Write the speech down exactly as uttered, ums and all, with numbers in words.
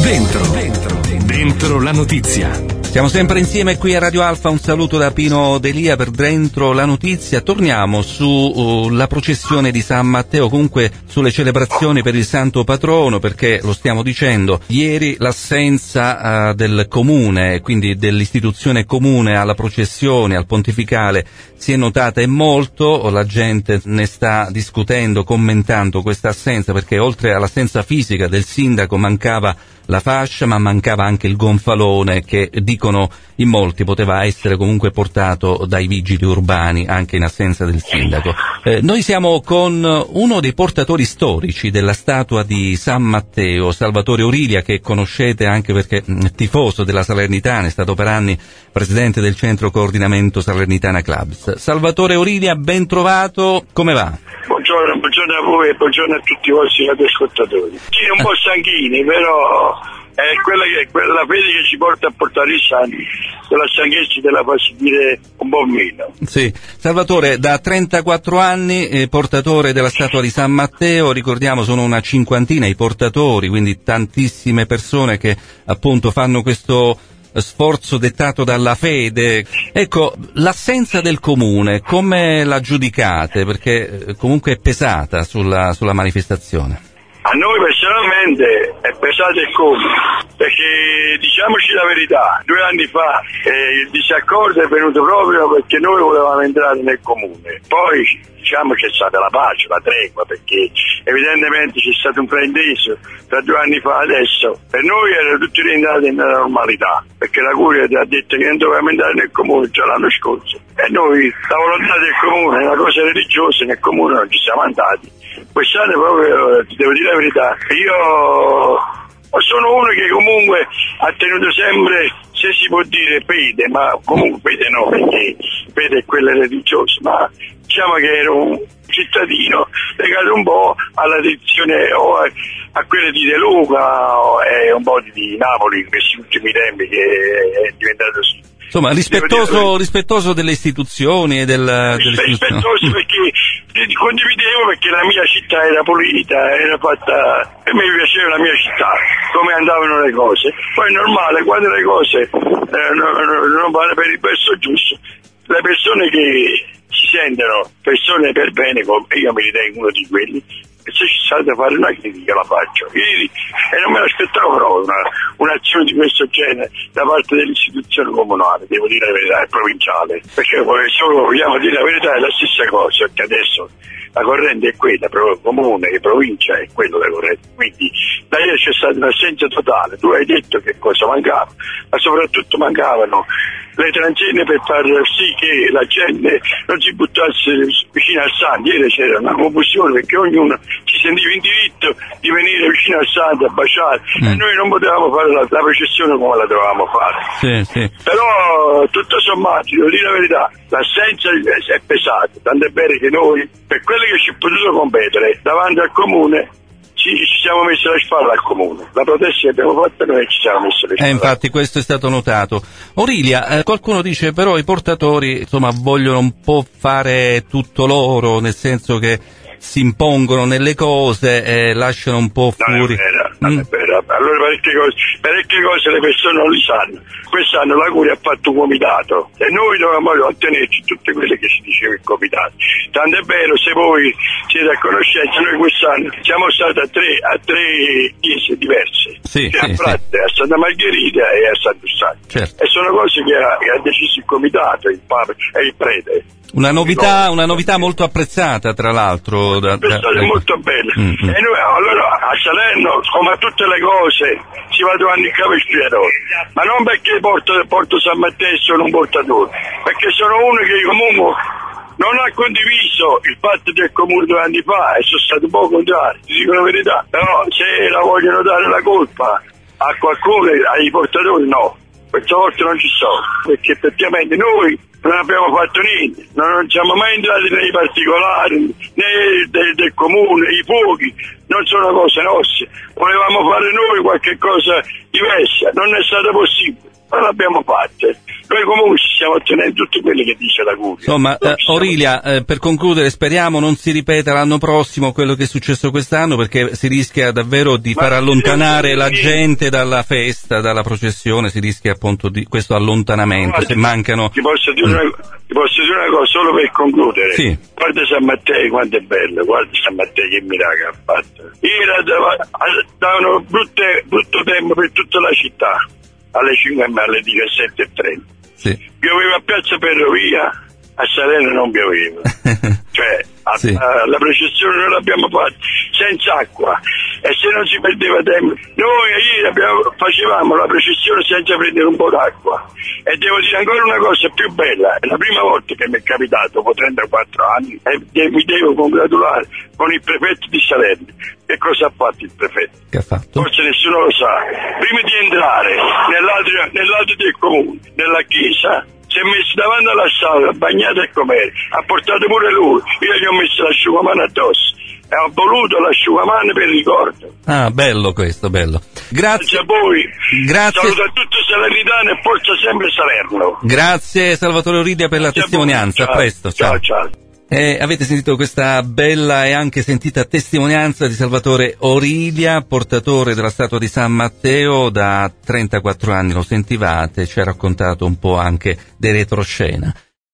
Dentro, dentro, dentro la notizia. Siamo sempre insieme qui a Radio Alfa, un saluto da Pino Delia per Dentro la Notizia. Torniamo sulla uh, processione di San Matteo, comunque sulle celebrazioni per il Santo Patrono, perché lo stiamo dicendo, ieri l'assenza uh, del comune, quindi dell'istituzione comune alla processione, al pontificale, si è notata e molto, la gente ne sta discutendo, commentando questa assenza, perché oltre all'assenza fisica del sindaco mancava la fascia, ma mancava anche il gonfalone che dicono in molti poteva essere comunque portato dai vigili urbani anche in assenza del sindaco. Eh, noi siamo con uno dei portatori storici della statua di San Matteo, Salvatore Orilia, che conoscete anche perché mh, tifoso della Salernitana, è stato per anni presidente del centro coordinamento Salernitana Clubs. Salvatore Orilia, ben trovato, come va? Buongiorno, buongiorno a voi e buongiorno a tutti i vostri ascoltatori. Sì, un po' stanchini, però è quella che quella la fede che ci porta a portare i santi, quella stanchezza te la fa sentire un po' meno. Sì, Salvatore, da trentaquattro anni eh, portatore della statua di San Matteo, ricordiamo sono una cinquantina i portatori, quindi tantissime persone che appunto fanno questo sforzo dettato dalla fede. Ecco, l'assenza del comune, come la giudicate? Perché comunque è pesata sulla, sulla manifestazione. A noi personalmente è pesato e come, perché diciamoci la verità, due anni fa eh, il disaccordo è venuto proprio perché noi volevamo entrare nel comune, poi diciamo c'è stata la pace, la tregua, perché evidentemente c'è stato un frainteso tra due anni fa adesso, per noi era tutto rientrato nella normalità, perché la curia ti ha detto che non dovevamo entrare nel comune già l'anno scorso, e noi la volontà del comune è una cosa religiosa, nel comune non ci siamo andati. Quest'anno proprio, ti devo dire la verità, io sono uno che comunque ha tenuto sempre, se si può dire fede, ma comunque fede no, perché fede è quella religiosa, ma diciamo che ero un cittadino legato un po' alla tradizione o a, a quelle di De Luca o, e un po' di, di Napoli in questi ultimi tempi che è diventato così. Insomma, rispettoso, rispettoso delle istituzioni e del, delle istituzioni. Rispettoso perché condividevo, perché la mia città era pulita, era fatta, e mi piaceva la mia città, come andavano le cose. Poi è normale, quando le cose eh, non, non vanno per il verso giusto, le persone che si sentono persone per bene, come io mi ritengo uno di quelli, se c'è stata fare una critica la faccio e non me l'aspettavo proprio una, un'azione di questo genere da parte dell'istituzione comunale, devo dire la verità, è provinciale, perché se vogliamo dire la verità è la stessa cosa, perché adesso la corrente è quella, proprio comune e provincia è quello della corrente, quindi da ieri c'è stata un'assenza totale. Tu hai detto che cosa mancava, ma soprattutto mancavano le transenne per far sì che la gente non si buttasse vicino al santo. Ieri c'era una confusione perché ognuno si sentiva in diritto di venire vicino al santo a baciare mm. e noi non potevamo fare la, la processione come la dovevamo fare. Sì, sì. Però tutto sommato, devo dire la verità, l'assenza è pesata, tanto è vero che noi per quello che ci è potuto competere davanti al comune ci, ci siamo messi alla spalla al comune, la protesta che abbiamo fatto noi ci siamo messi alle spalle. Eh, infatti questo è stato notato. Orilia, eh, qualcuno dice però i portatori insomma vogliono un po' fare tutto loro, nel senso che si impongono nelle cose e lasciano un po' fuori. Non è vero, non è vero. Allora parecchie cose, parecchie cose le persone non li sanno. Quest'anno la Curia ha fatto un comitato e noi dovevamo ottenerci tutte quelle che si diceva il comitato. Tanto è vero, se voi siete a conoscenza, noi quest'anno siamo stati a tre, a tre chiese diverse, sì, sì, a Pratte, sì. a Santa Margherita e a San Giuseppe. Certo. E sono cose che ha, che ha deciso il comitato, il Papa e il prete. Una novità, una novità molto apprezzata, tra l'altro. Da, da, da... È molto bella. Mm-hmm. E noi allora a Salerno, come a tutte le cose, si va trovando il capo espiatorio. Ma non perché porto, porto San Matteo sono un portatore, perché sono uno che comunque non ha condiviso il fatto del comune due anni fa e sono stato un po' contrario, ti dico la verità. Però se la vogliono dare la colpa a qualcuno, ai portatori, no. Questa volta non ci sono, perché effettivamente noi non abbiamo fatto niente, non siamo mai entrati nei particolari né del, del comune, i fuochi non sono cose nostre, volevamo fare noi qualche cosa diversa, non è stato possibile, ma l'abbiamo fatta. Noi comunque ci stiamo ottenendo tutti quelli che dice la Curia. Insomma, eh, Orilia, eh, per concludere, speriamo non si ripeta l'anno prossimo quello che è successo quest'anno, perché si rischia davvero di Ma far allontanare la sì. gente dalla festa, dalla processione, si rischia appunto di questo allontanamento, Ma se ti- mancano... Ti posso, dire una, ti posso dire una cosa solo per concludere. Sì. Guarda San Matteo quanto è bello, guarda San Matteo che miracolo ha fatto. Ieri dava- davano brutte, brutto tempo per tutta la città, alle cinque e alle diciassette e trenta. Sì. Pioveva a Piazza Ferrovia, a Salerno non pioveva. Cioè, a, Sì. a, la processione noi l'abbiamo fatta senza acqua, e se non si perdeva tempo. Noi ieri abbiamo, facevamo la processione senza prendere un po' d'acqua. E devo dire ancora una cosa più bella, è la prima volta che mi è capitato, dopo trentaquattro anni, e mi devo congratulare con il prefetto di Salerno. Che cosa ha fatto il prefetto? Che ha fatto? Forse nessuno lo sa. Prima di entrare nell'atrio, nell'atrio del comune, nella chiesa, si è messo davanti alla sala, bagnato e com'era, ha portato pure lui, io gli ho messo l'asciugamano addosso e ho voluto l'asciugamano per ricordo. Ah, bello questo, bello. Grazie. Grazie a voi, Grazie. saluto a tutti i salernitani e forza sempre Salerno. Grazie Salvatore Orilia per la Grazie a voi. testimonianza, Ciao. a presto, Ciao, ciao. ciao. Eh, avete sentito questa bella e anche sentita testimonianza di Salvatore Orilia, portatore della statua di San Matteo da trentaquattro anni, lo sentivate, ci ha raccontato un po' anche di retroscena.